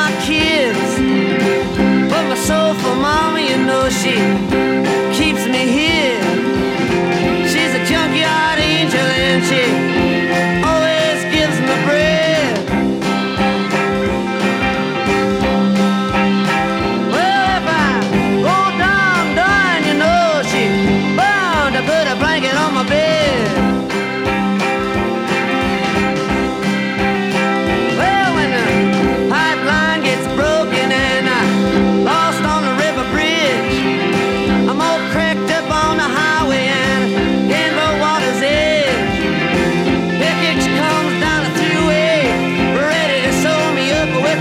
my kids. But my soul for mama, you know she